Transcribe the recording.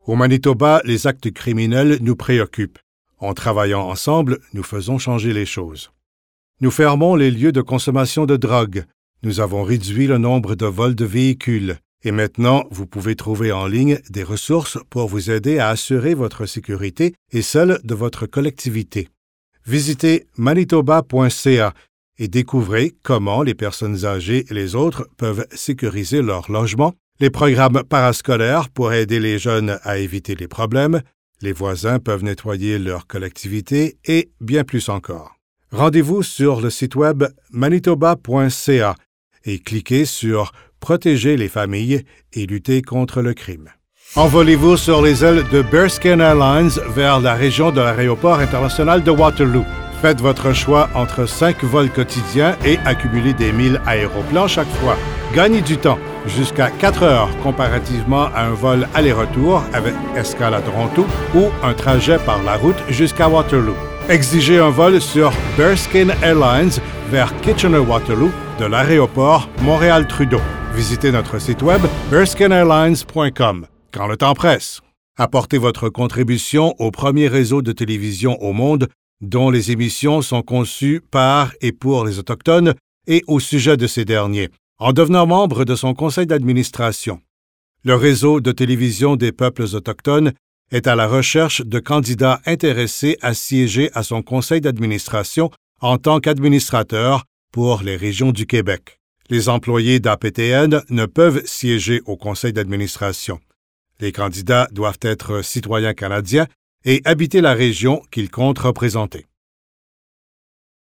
Au Manitoba, les actes criminels nous préoccupent. En travaillant ensemble, nous faisons changer les choses. Nous fermons les lieux de consommation de drogue. Nous avons réduit le nombre de vols de véhicules. Et maintenant, vous pouvez trouver en ligne des ressources pour vous aider à assurer votre sécurité et celle de votre collectivité. Visitez manitoba.ca et découvrez comment les personnes âgées et les autres peuvent sécuriser leur logement, les programmes parascolaires pour aider les jeunes à éviter les problèmes, les voisins peuvent nettoyer leur collectivité et bien plus encore. Rendez-vous sur le site web manitoba.ca et cliquez sur « Protéger les familles et lutter contre le crime ». Envolez-vous sur les ailes de Bearskin Airlines vers la région de l'aéroport international de Waterloo. Faites votre choix entre 5 vols quotidiens et accumulez des milles Aéroplan chaque fois. Gagnez du temps, jusqu'à 4 heures comparativement à un vol aller-retour avec escale à Toronto ou un trajet par la route jusqu'à Waterloo. Exigez un vol sur Bearskin Airlines vers Kitchener-Waterloo de l'aéroport Montréal-Trudeau. Visitez notre site web bearskinairlines.com. Quand le temps presse, apportez votre contribution au premier réseau de télévision au monde dont les émissions sont conçues par et pour les Autochtones et au sujet de ces derniers, en devenant membre de son conseil d'administration. Le réseau de télévision des peuples autochtones est à la recherche de candidats intéressés à siéger à son conseil d'administration en tant qu'administrateur pour les régions du Québec. Les employés d'APTN ne peuvent siéger au conseil d'administration. Les candidats doivent être citoyens canadiens et habiter la région qu'ils comptent représenter.